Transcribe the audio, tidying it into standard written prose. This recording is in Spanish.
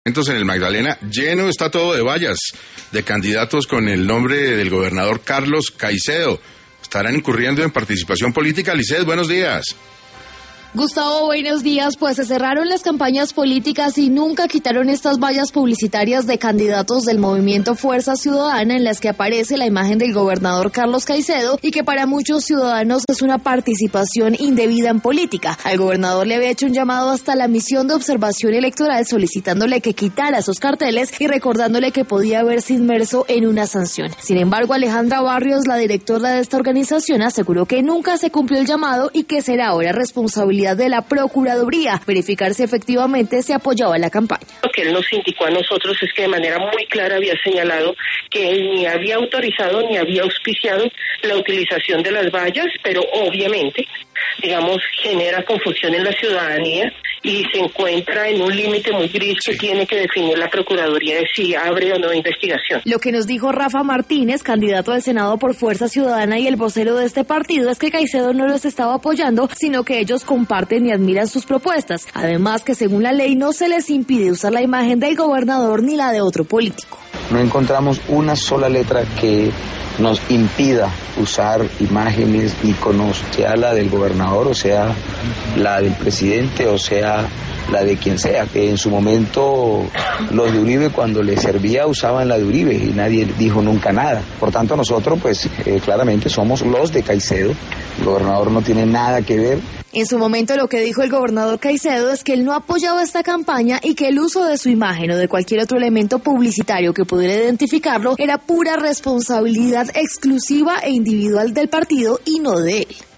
En el Magdalena, lleno está todo de vallas, de candidatos con el nombre del gobernador Carlos Caicedo. ¿Estarán incurriendo en participación política? Lisset, buenos días. Gustavo, buenos días. Pues se cerraron las campañas políticas y nunca quitaron estas vallas publicitarias de candidatos del movimiento Fuerza Ciudadana en las que aparece la imagen del gobernador Carlos Caicedo y que para muchos ciudadanos es una participación indebida en política. Al gobernador le había hecho un llamado hasta la misión de observación electoral solicitándole que quitara esos carteles y recordándole que podía verse inmerso en una sanción. Sin embargo, Alejandra Barrios, la directora de esta organización, aseguró que nunca se cumplió el llamado y que será ahora responsabilidad de la Procuraduría verificar si efectivamente se apoyaba la campaña. Lo que él nos indicó a nosotros es que de manera muy clara había señalado que él ni había autorizado ni había auspiciado la utilización de las vallas, pero obviamente, genera confusión en la ciudadanía y se encuentra en un límite muy gris que tiene que definir la Procuraduría de si abre o no investigación. Lo que nos dijo Rafa Martínez, candidato al Senado por Fuerza Ciudadana y el vocero de este partido, es que Caicedo no los estaba apoyando, sino que ellos comparten y admiran sus propuestas. Además que según la ley no se les impide usar la imagen del gobernador ni la de otro político. No encontramos una sola letra que nos impida usar imágenes, íconos, sea la del gobernador, o sea la del presidente, o sea la de quien sea, que en su momento los de Uribe cuando les servía usaban la de Uribe y nadie dijo nunca nada. Por tanto nosotros claramente somos los de Caicedo, el gobernador no tiene nada que ver. En su momento lo que dijo el gobernador Caicedo es que él no apoyaba esta campaña y que el uso de su imagen o de cualquier otro elemento publicitario que pudiera identificarlo era pura responsabilidad exclusiva e individual del partido y no de él.